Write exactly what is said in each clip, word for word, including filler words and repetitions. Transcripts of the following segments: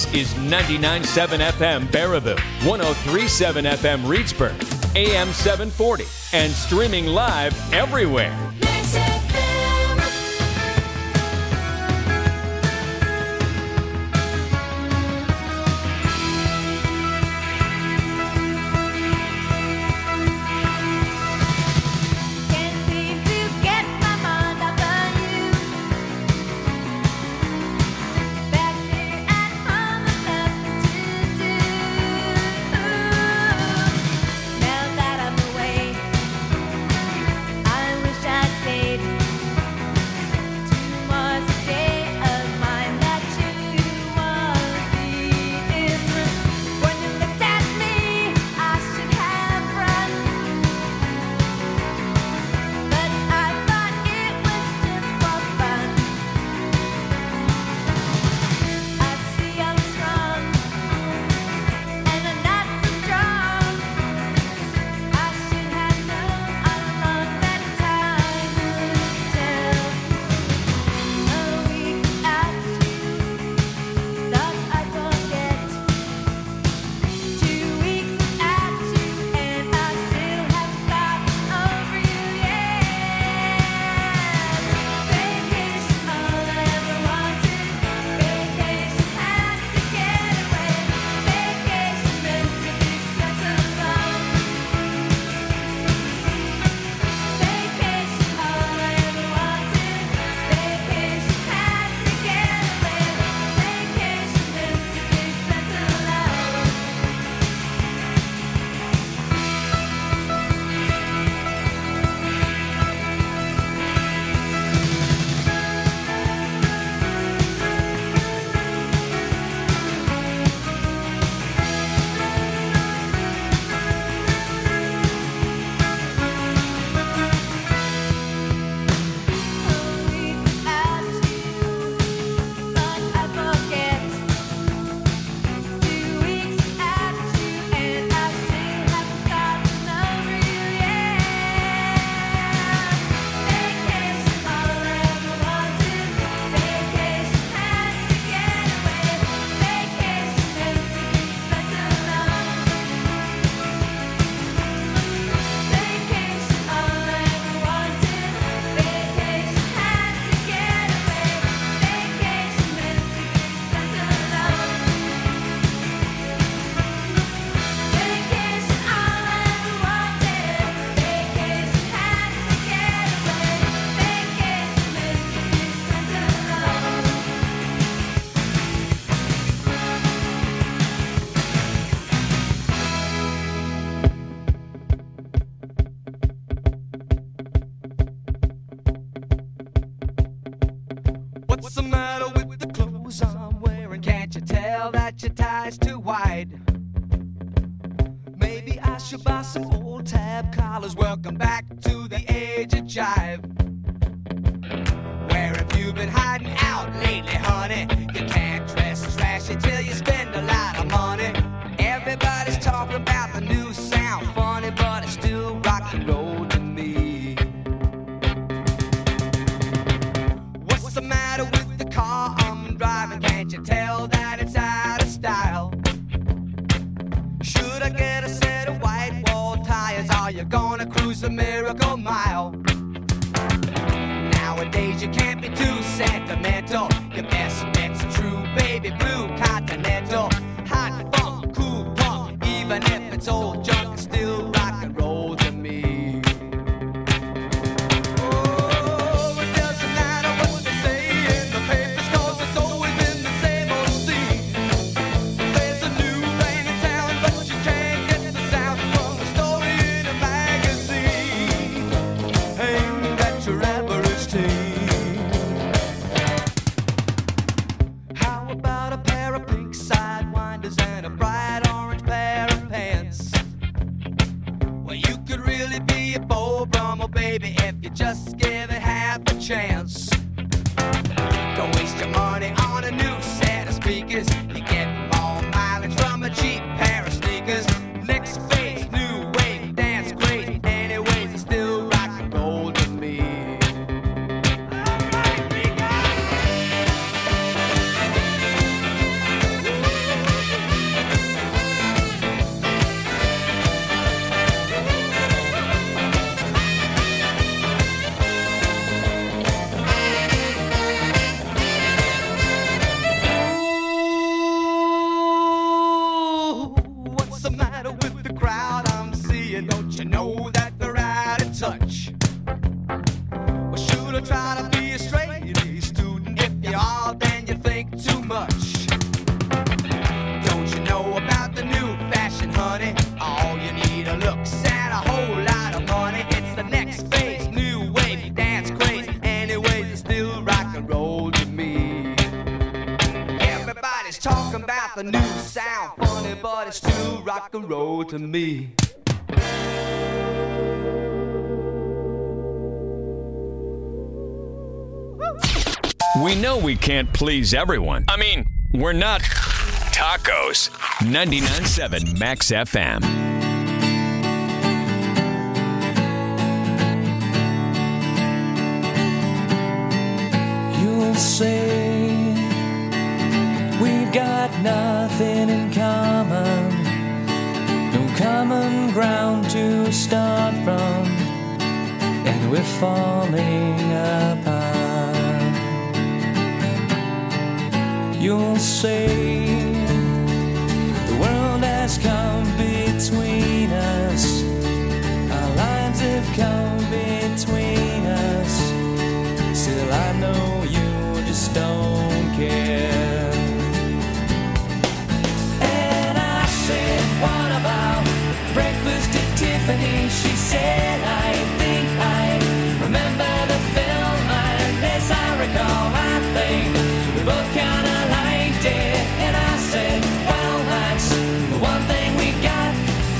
This is ninety-nine point seven F M Baraboo, one oh three point seven F M Reedsburg, A M seven forty, and streaming live everywhere. What's the matter with the clothes I'm wearing? Can't you tell that your tie's too wide? Maybe I should buy some old tab collars. Welcome back to the age of jive. Where have you been hiding out lately, honey? You can't dress trashy till you spend a lot of money. Everybody's talking about the new sound, funny, but it's still rock and roll to me. What's the matter with the car I'm driving? Can't you tell that it's out of style? Should I get a set of white wall tires? Are you gonna cruise the Miracle Mile? Nowadays you can't be too sentimental. Your best bet's a true baby blue Continental. Hot funk, cool punk, even if it's old junk, it's still rock and roll to me. Oh, it doesn't matter what they say in the papers, 'cause it's always been the same old scene. There's a new rain in town, but you can't get the sound from the story in a magazine aimed at your average teen. How about a pair of pink sidewinders and a bright orange pair of pants? Well, you could really be a Beau Brummel, baby, if you just give it half a chance. Don't waste your money on a new set of speakers. You get more mileage from a cheap pair of sneakers. Next phase, new wave, dance great. Anyways, it's still rock and roll to me. Alright, we got it. trying to be a straight-A student. If you are, then you think too much. Don't you know about the new fashion, honey? All you need are looks and a whole lot of money. It's the next phase, new wave, dance craze. Anyways, it's still rock and roll to me. Everybody's talking about the new sound, funny, but it's still rock and roll to me. We know we can't please everyone. I mean, we're not tacos. ninety-nine point seven Max F M. You'll say we've got nothing in common, no common ground to start from, and we're falling apart. You'll say the world has come between us, our lives have come between us. Still I know you just don't care. And I said, what about breakfast at Tiffany? She said, I think I remember the film, and as I recall, I think we both kind of liked it. And I said, well, that's the one thing we got.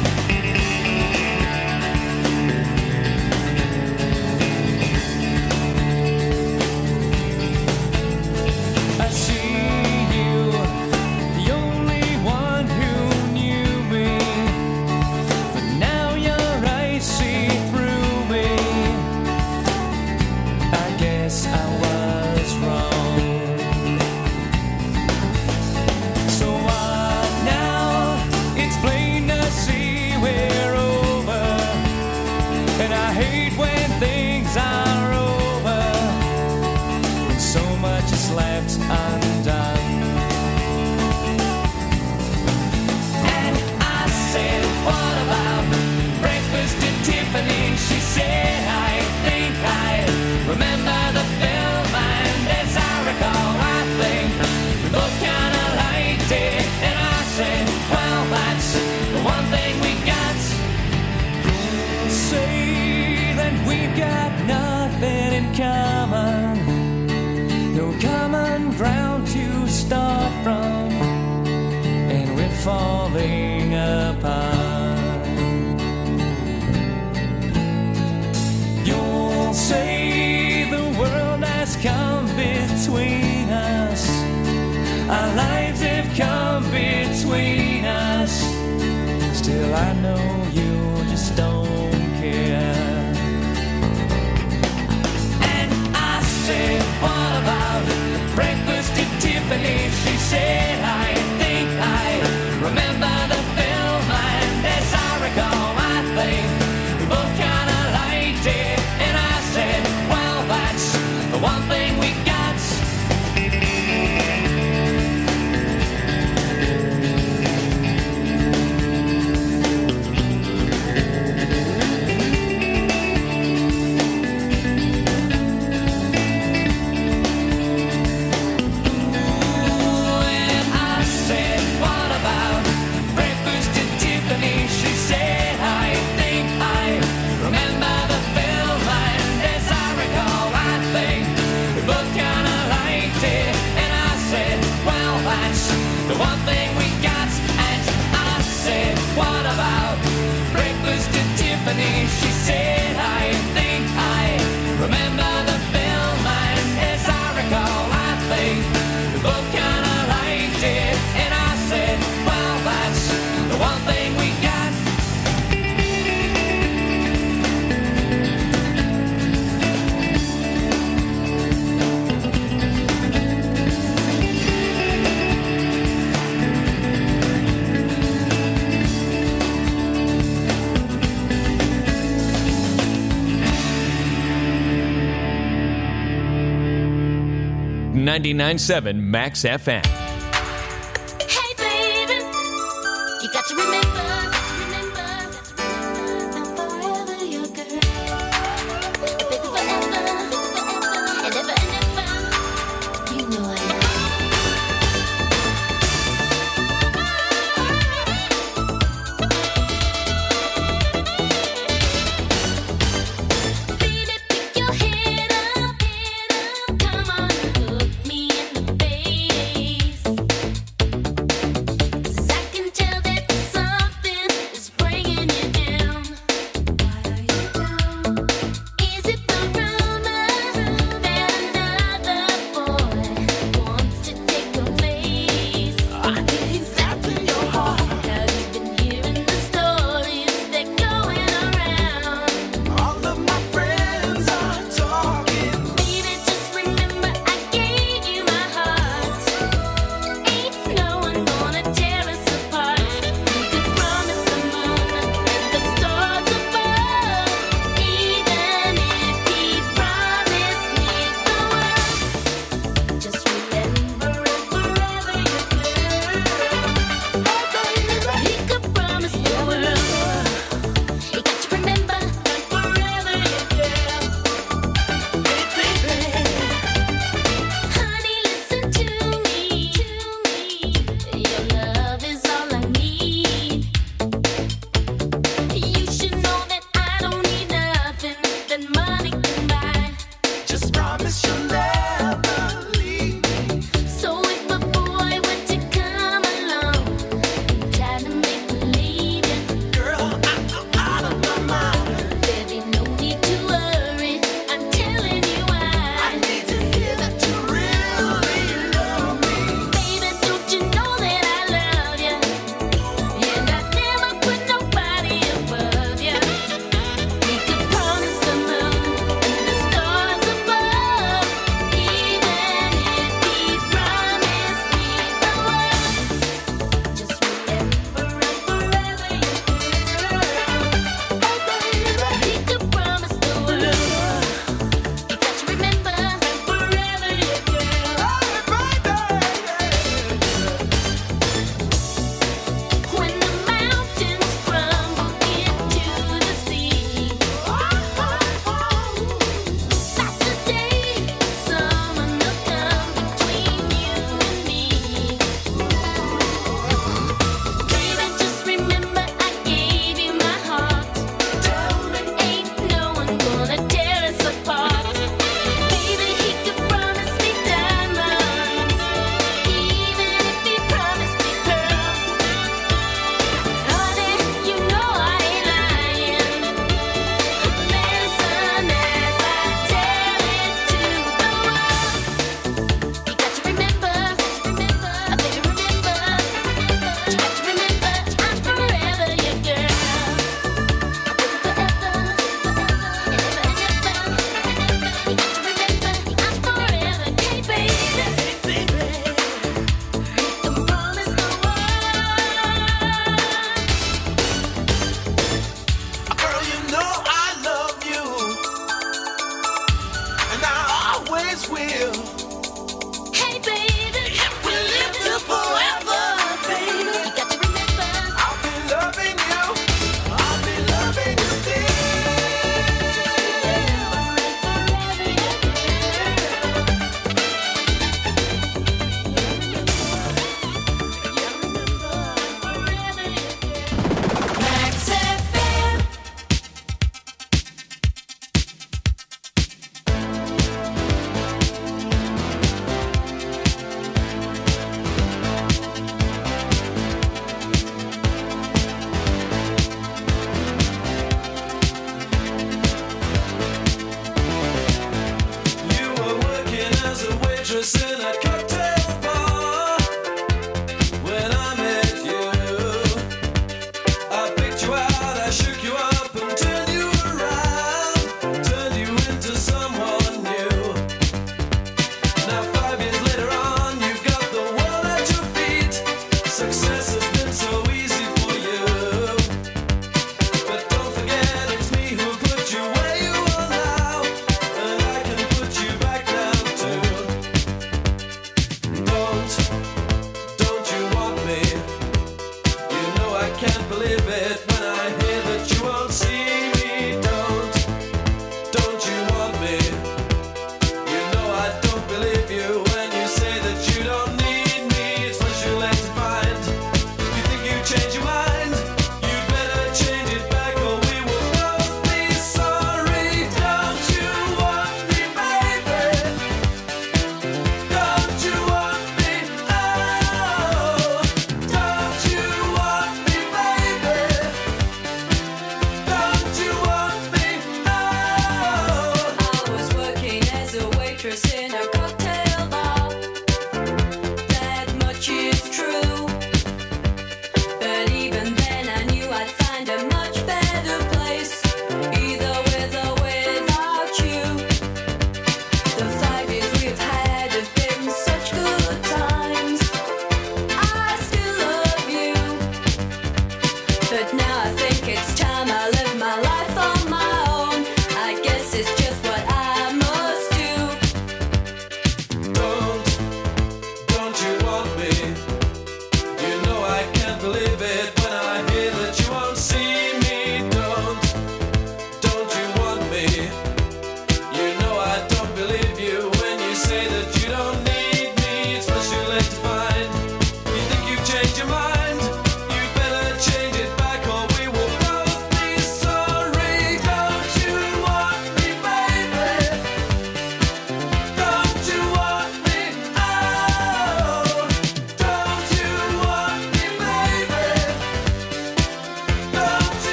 I see you, the only one who knew me, but now your eyes see through me. I guess I was wrong. So what now? It's plain to see we're over, and I hate when things are over, when so much is left undone. And I said, what about breakfast at Tiffany? She said, I think I remember the film, and as I recall, I think we both kind of liked it. And I said, well, that's the one thing we got. You'll say that we've got nothing in common, no common ground to start from, and we're falling apart. You'll say the world has come between us, our lives have come between us. Still I know you just don't care. And I said, what about breakfast at Tiffany? She said, I think I remember the film, and as I recall, I think we both kind of liked it. And I said, well, that's the one thing we got. She said, I think I remember the film, and as I recall, I think we both kind of liked it. And I said, well, that's the one thing we got. ninety-nine point seven Max F M. Hey, baby, you got to remember, remember, I'm forever your girl. Baby, forever, forever. that money can buy. Just promise you'll never leave me. So if a boy were to come along, try to make believe you, Girl, I'm out of my mind. there'd be no need to worry. I'm telling you I why. need to hear that you really love me. Baby, don't you know that I love you? And I never put nobody above you. We could promise the moon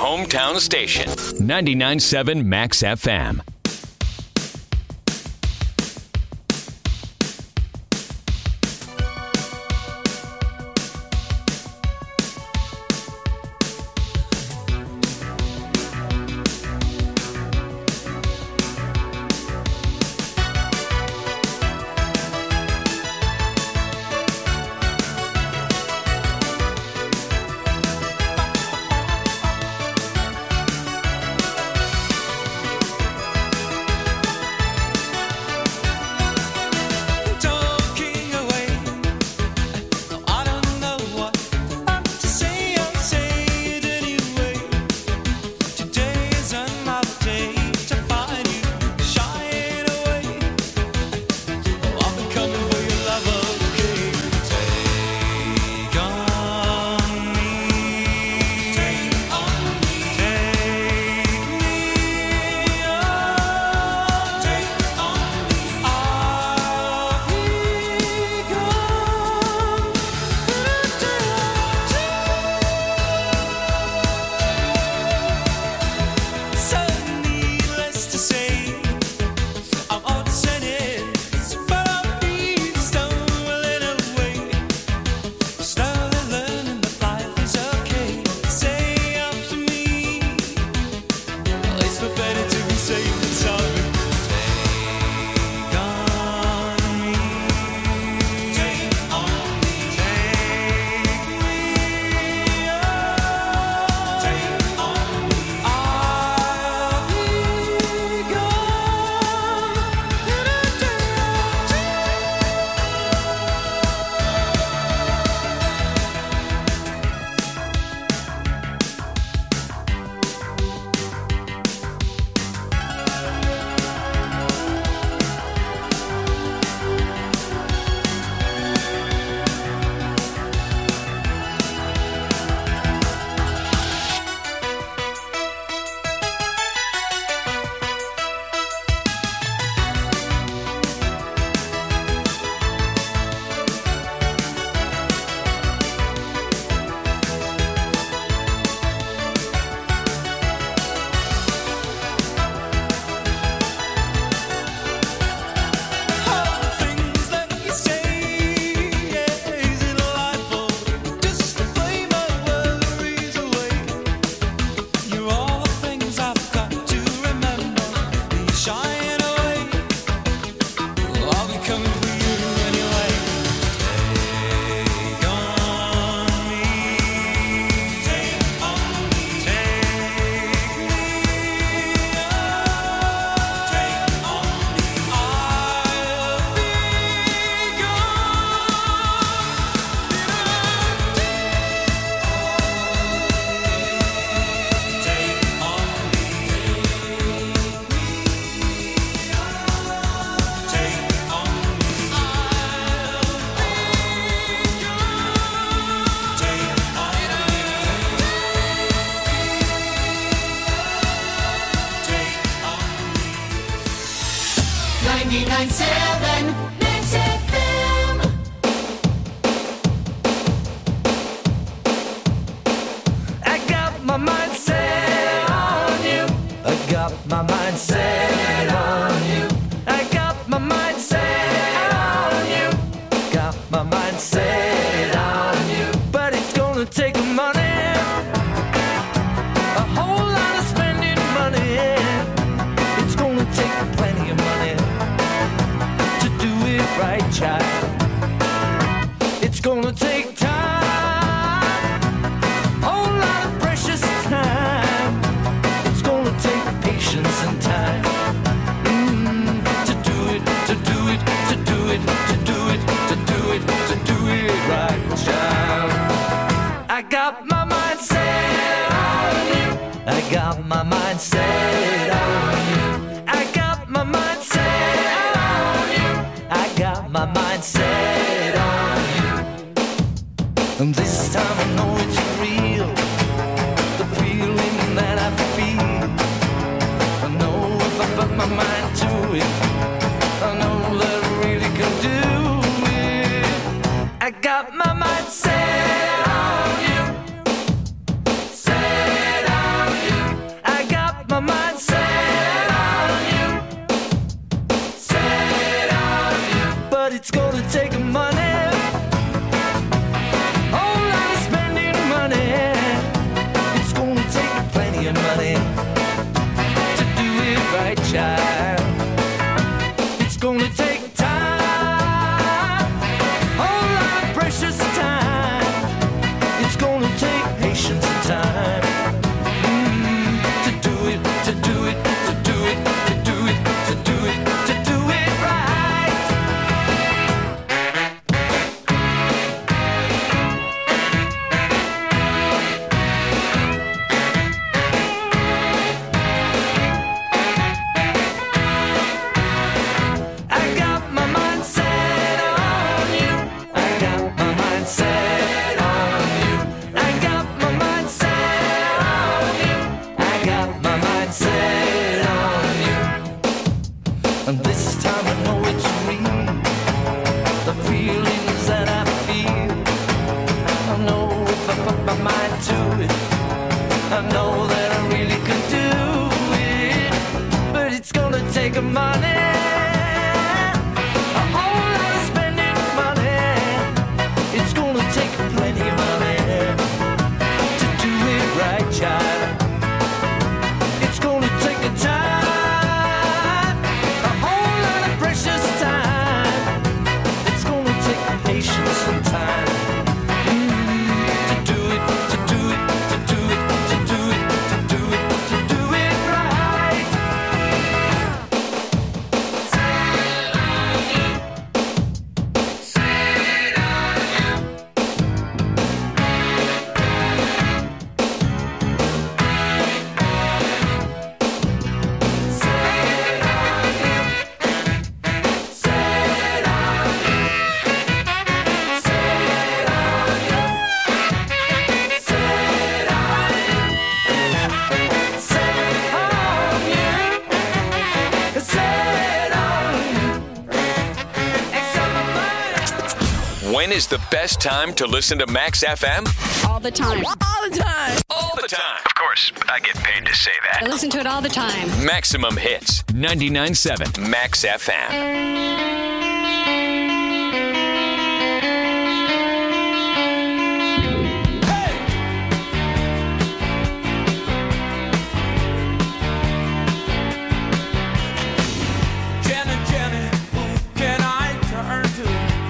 hometown station. ninety-nine point seven Max F M. ninety-nine point seven Max F M. I got my mind set on you. I got my mind set on you. I got my mind set on you. Got my mind set on you. But it's gonna take money, a whole lot of spending money. It's gonna take plenty of money to do it right, child. It's gonna take time, whole lot of precious time. It's gonna take patience and time mm, to do it, to do it, to do it, to do it, to do it, to do it right, child. I got my mind set on you. I got my mind set on you. I got my mind set on you. I got my mind set on you. And this time I know it's real, the feeling that I feel. I know if I put my mind to it, I know that I really can do it. I got my mind set on you, set on it's gonna take money. Whole lot of spending money. It's gonna take plenty of money to do it right, child. It's gonna take time, whole lot of precious time. It's gonna take patience and time. Mm, to do it, to do it, to do it, to do it, to do it, to do it right. I got my mind set on you. I got my mind set on you. I got my mind set on you. I got my mind set on you. And this time I know it's real. The feelings that I feel. I know if I put my mind to it, I know that I really could do it. But it's gonna take money. A whole lot of spending money. It's gonna take plenty of money to do it right, child. It's gonna take a time, a whole lot of precious time. It's gonna take patience and time. Mm, to do it, to do it, to do it, to do it, to do it, to do it right. When is the best time to listen to Max F M? All the time. All the time. All the time. Of course, I get paid to say I that. listen to it all the time. Maximum Hits, ninety-nine point seven Max F M. Jenny, Jenny, who can I turn to?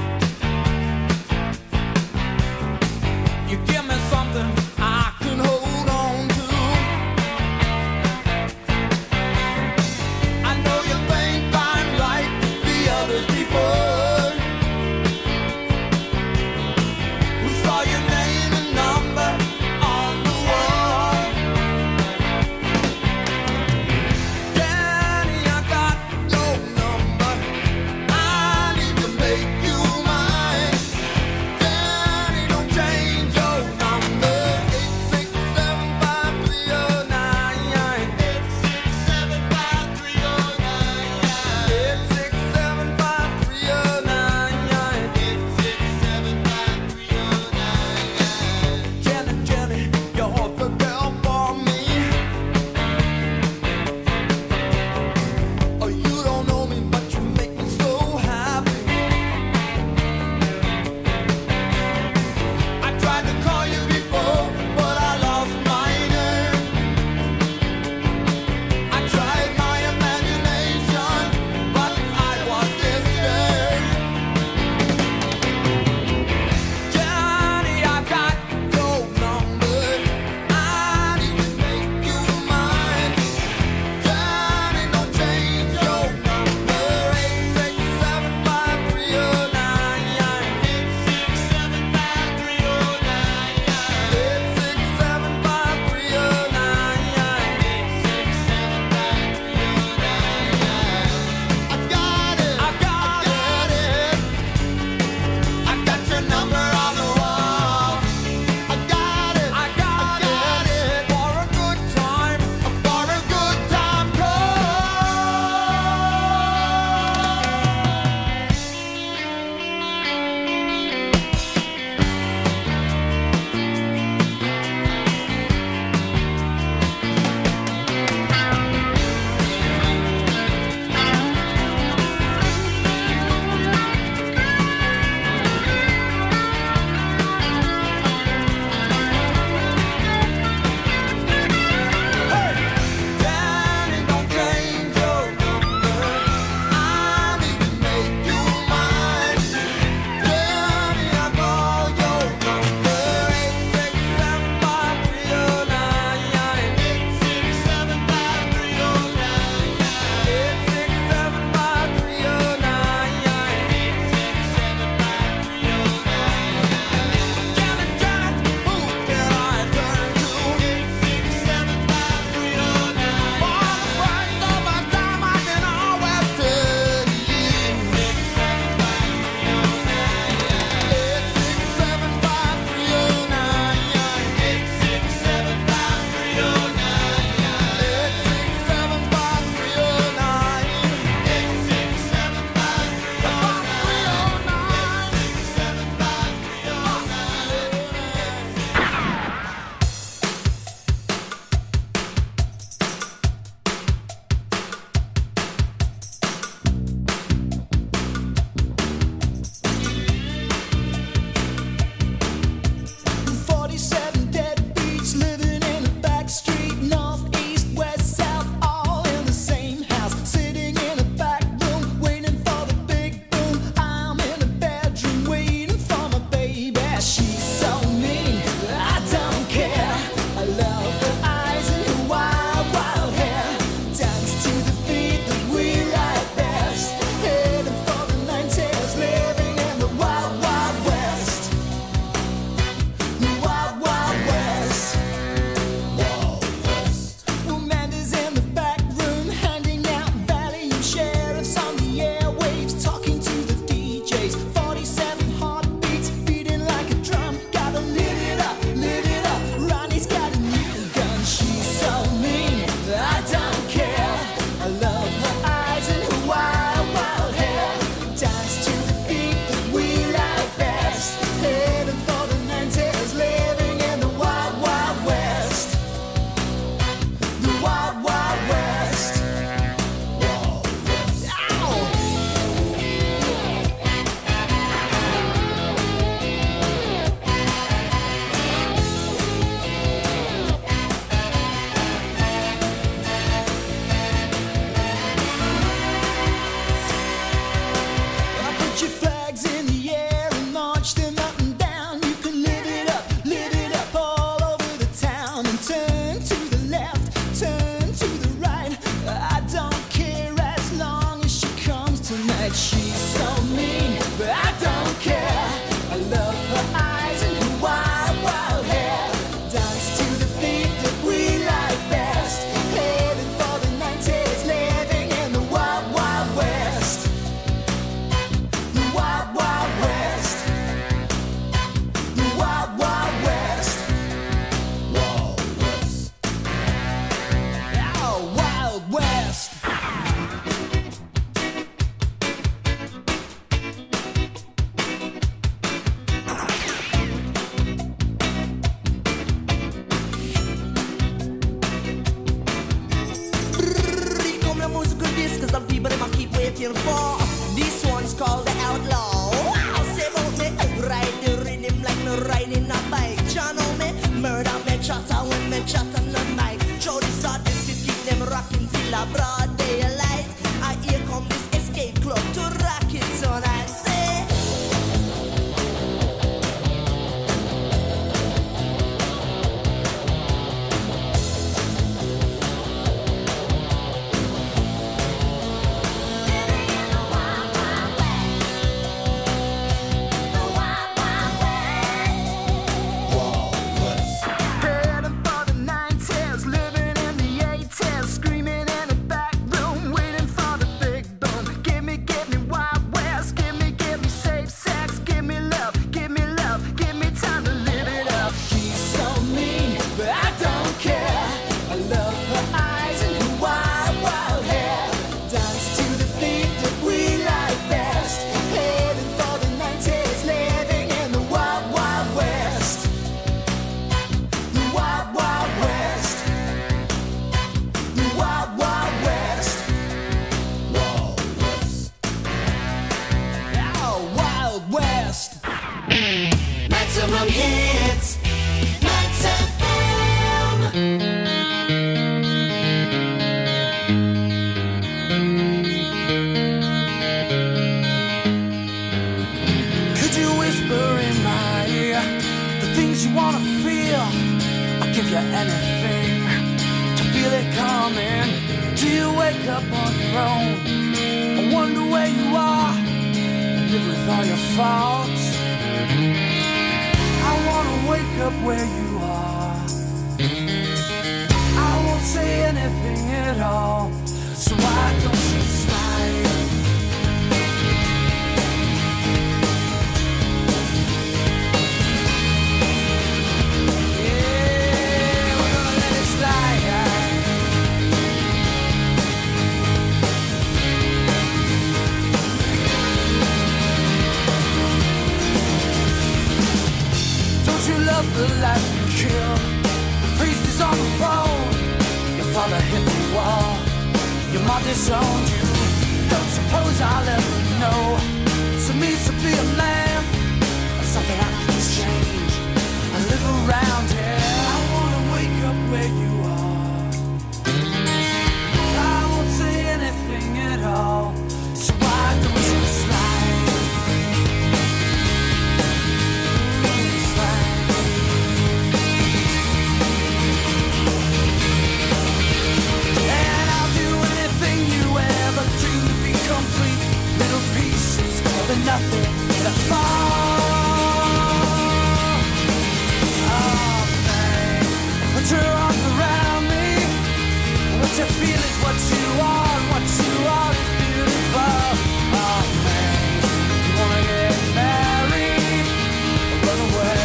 You give me something I can hold on to. I know you think I'm right, the others And she's so mean, but I don't care. I love her eyes and her wild, wild hair. Dance to the beat that we like best. Heading for the nineties, living in the wild, wild west. The wild, wild west. The wild, wild west. Wild west. Oh, wild west. Come the musical disc, cause some people them a keep waiting for. This one's called the Outlaw. Wow, say about me, ride the rhythm like me riding a bike. Channel me, murder me, chatter when me chat on the mic. Show this artist to keep them rocking till a broad daylight. I here come this escape club to rock it tonight. Say. Heading for the nineties, living in the eighties, screaming in the back room, waiting for the big boom. Give me, give me Wild West, give me, give me safe sex, give me love, give me love, give me time to live it up. She's so mean, but I don't care. I love her eyes and her wild, wild hair. Dance to the beat that we like best. Heading for the nineties, living in the wild, wild west. The wild, wild west. The wild, wild west. Wild west. Oh, wild west. Maximum hits. Max F M. Could you whisper in my ear the things you wanna feel? I'll give you anything to feel it coming. Do you wake up on your own? I wonder where you are. Live with all your faults. I wanna wake up where you are. I won't say anything at all. So why don't you slide? Yeah, we're gonna let it slide. Don't you love the life you kill? The priest is on the throne. Your father hit the wall. Your mom disowned you. Don't suppose I'll ever know. So means to be a man. Something I can change. I live around here. I wanna wake up where you are. I won't say anything at all. So why don't you slide? Slide. And I'll do anything you ever dreamed to be complete. Little pieces of the nothing that fall. Oh, man. Put your arms around me. What you feel is what you are, and what you are is beautiful. Oh, man. You wanna get married or run away?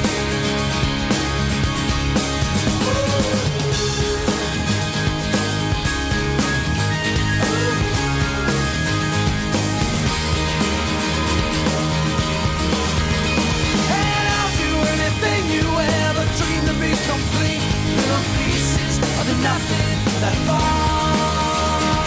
And I'll do anything you ever dreamed to be complete. Little pieces of the nothing that fall.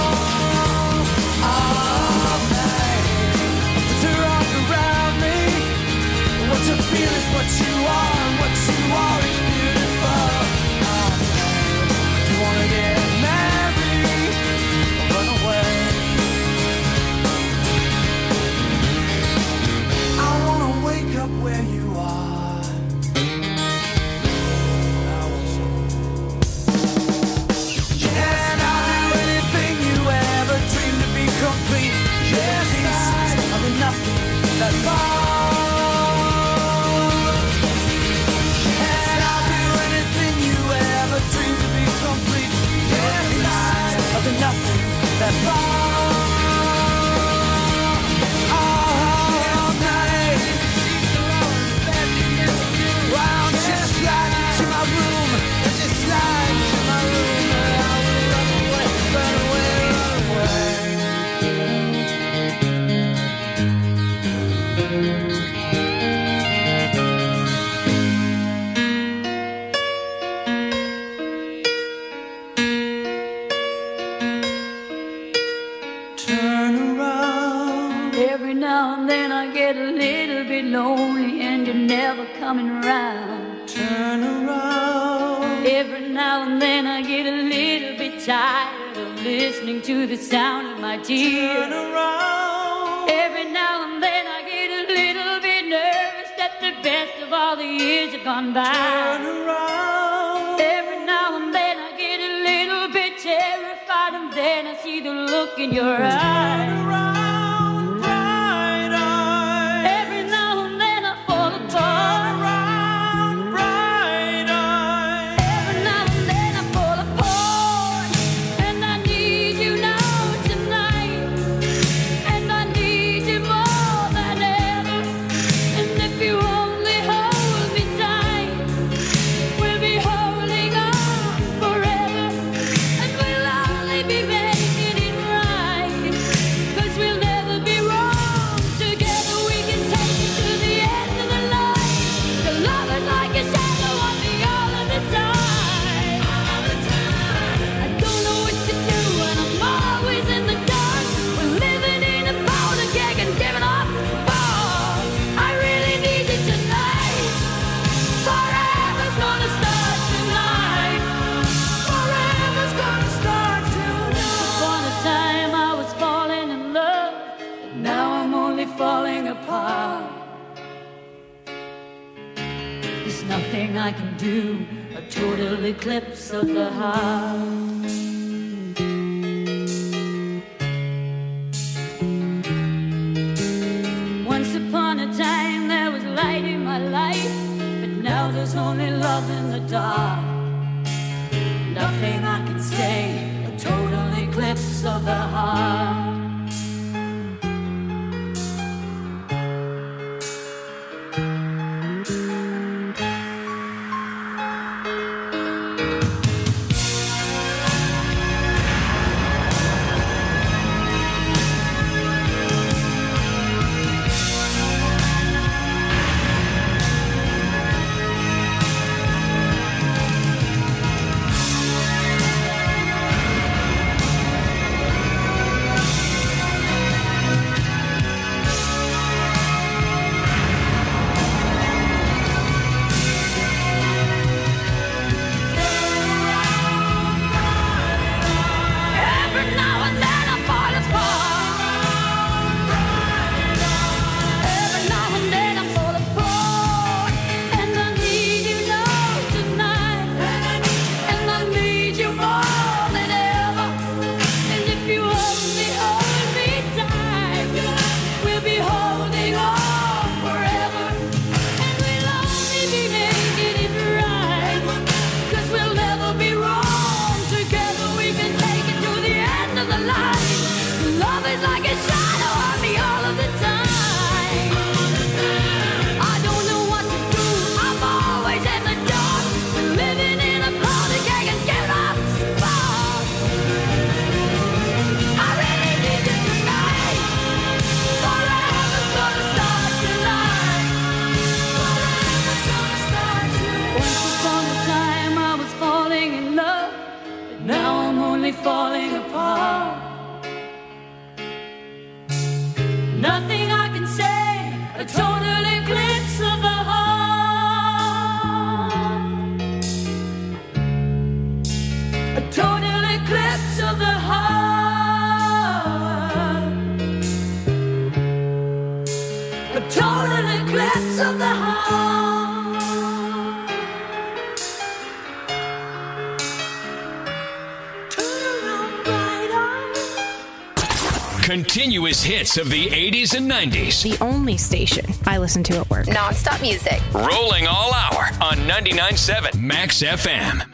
Continuous hits of the eighties and nineties. The only station I listen to at work. Non-stop music. Rolling all hour on ninety-nine point seven Max F M.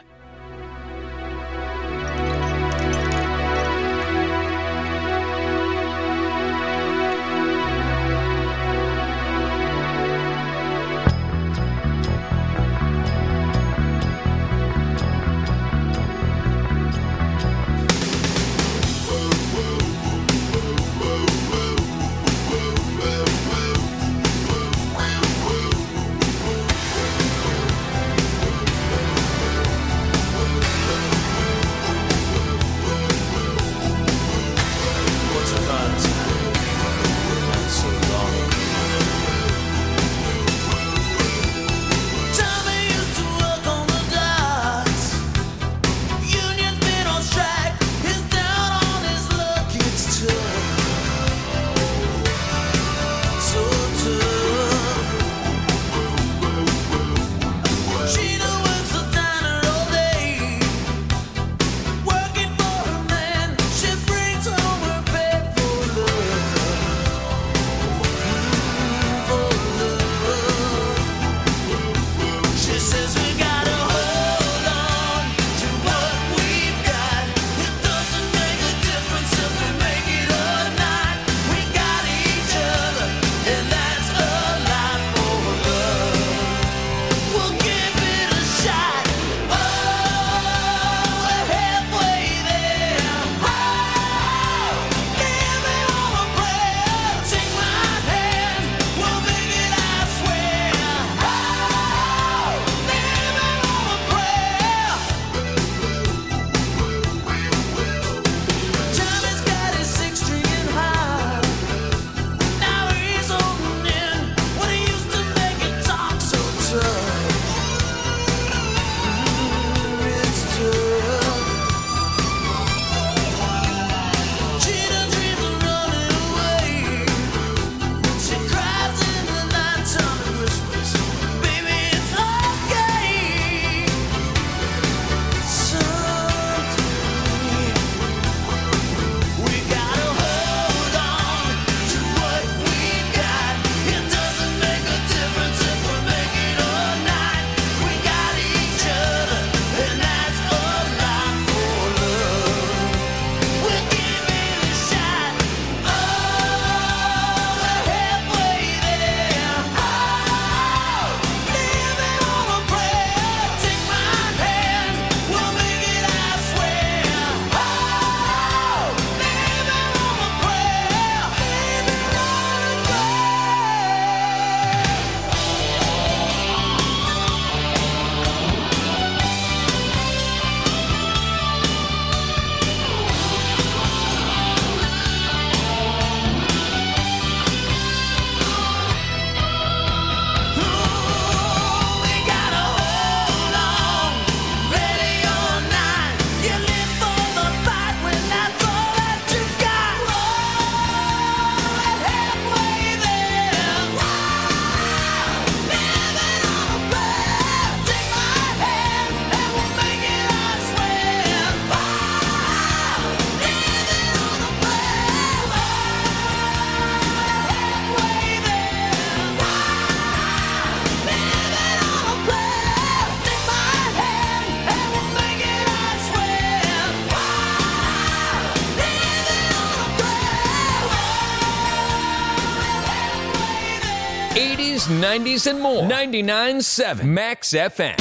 eighties, nineties, and more. ninety-nine point seven Max F M.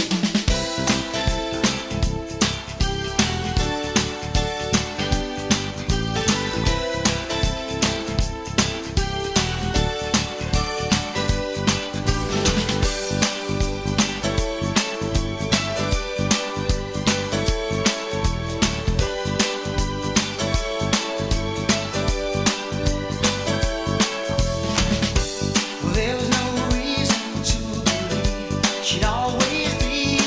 There was no reason to believe she'd always be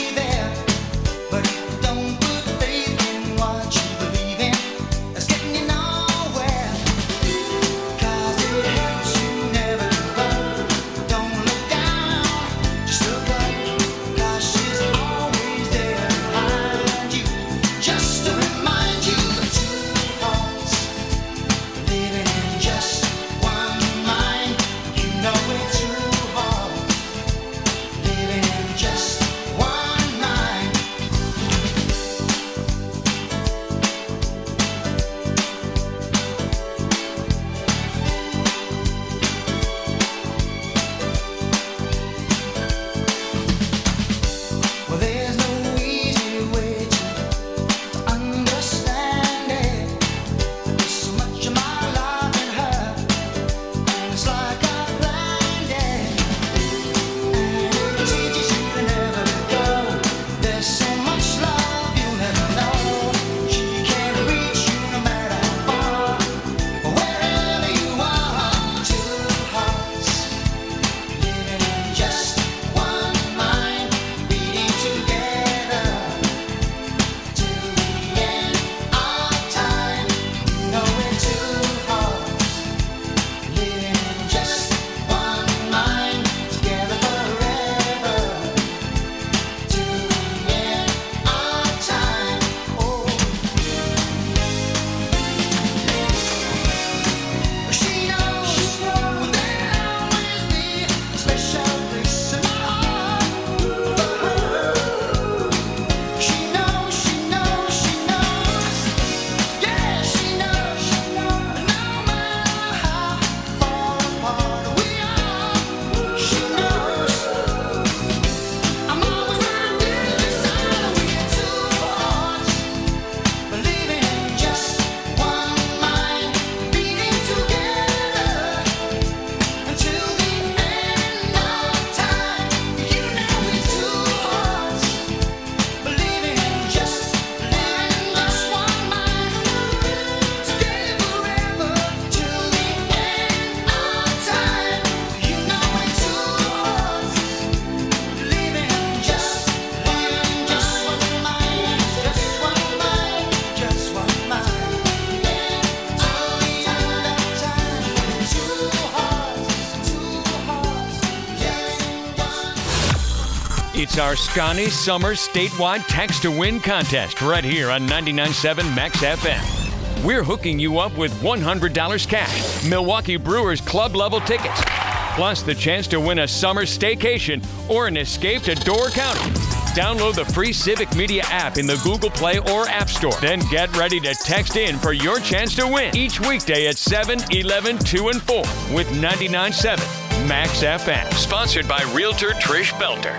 It's our Scotty Summer statewide Text to Win contest right here on ninety-nine point seven Max F M. We're hooking you up with one hundred dollars cash, Milwaukee Brewers club level tickets, plus the chance to win a summer staycation or an escape to Door County. Download the free Civic Media app in the Google Play or App Store. Then get ready to text in for your chance to win each weekday at seven, eleven, two, and four with ninety-nine point seven Max F M. Sponsored by Realtor Trish Belter.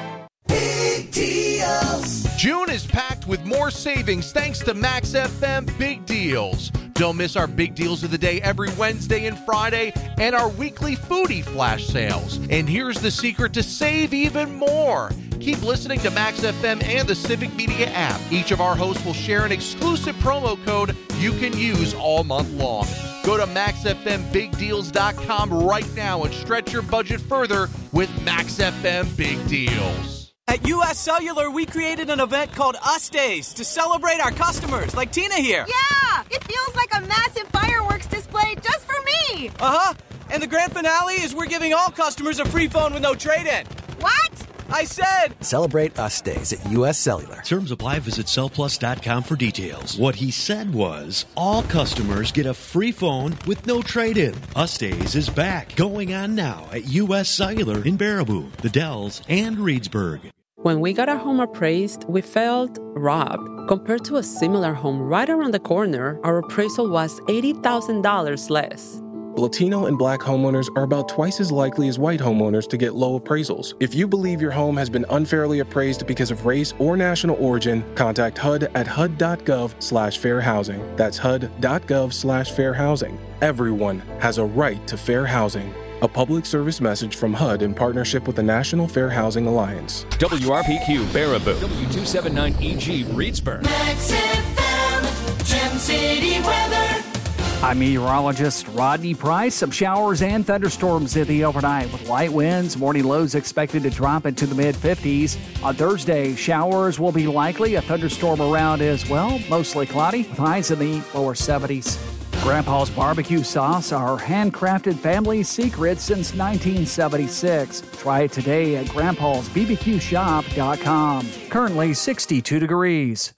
Big deals. June is packed with more savings thanks to Max F M Big Deals. Don't miss our big deals of the day every Wednesday and Friday and our weekly foodie flash sales. And here's the secret to save even more. Keep listening to Max F M and the Civic Media app. Each of our hosts will share an exclusive promo code you can use all month long. Go to max f m big deals dot com right now and stretch your budget further with Max F M Big Deals. At U S Cellular, we created an event called Us Days to celebrate our customers, like Tina here. Yeah! It feels like a massive fireworks display just for me! Uh-huh. And the grand finale is we're giving all customers a free phone with no trade-in. What? I said... Celebrate Us Days at U S Cellular. Terms apply. Visit cell plus dot com for details. What he said was, all customers get a free phone with no trade-in. Us Days is back. Going on now at U S Cellular in Baraboo, The Dells, and Reedsburg. When we got our home appraised, we felt robbed. Compared to a similar home right around the corner, our appraisal was eighty thousand dollars less. Latino and Black homeowners are about twice as likely as white homeowners to get low appraisals. If you believe your home has been unfairly appraised because of race or national origin, contact H U D at H U D dot gov slash fair housing. That's H U D dot gov slash fair housing. Everyone has a right to fair housing. A public service message from H U D in partnership with the National Fair Housing Alliance. W R P Q Baraboo, W two seventy-nine E G Reedsburg. Max F M, Gem City weather. I'm meteorologist Rodney Price. Some showers and thunderstorms in the overnight with light winds. Morning lows expected to drop into the mid fifties. On Thursday, showers will be likely. A thunderstorm around as well. Mostly cloudy with highs in the lower seventies. Grandpa's Barbecue Sauce, our handcrafted family secret since nineteen seventy-six. Try it today at grandpas b b q shop dot com. Currently sixty-two degrees.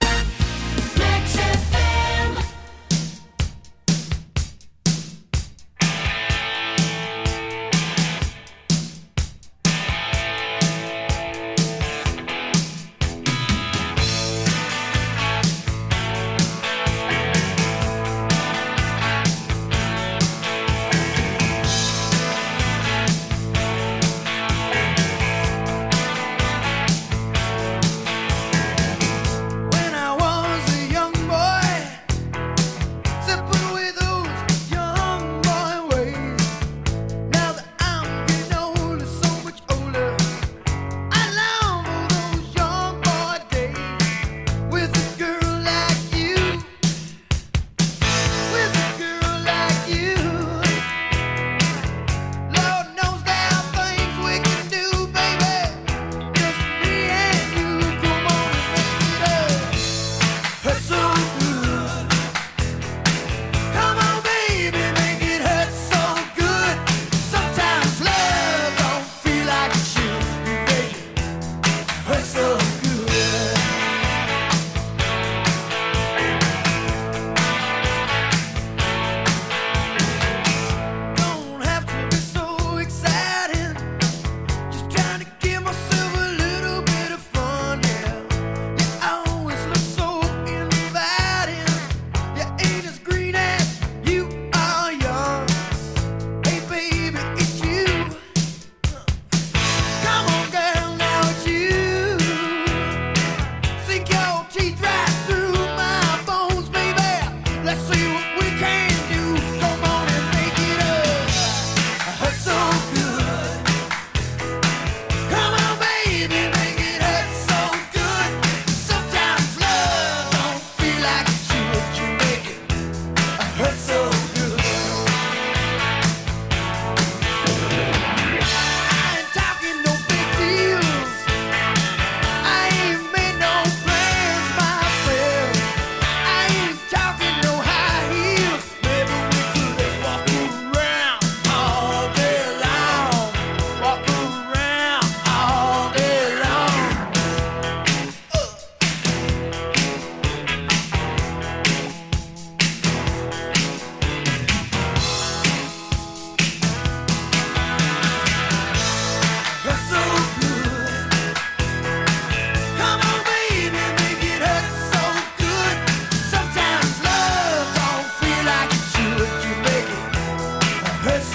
Max F M. When I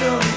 so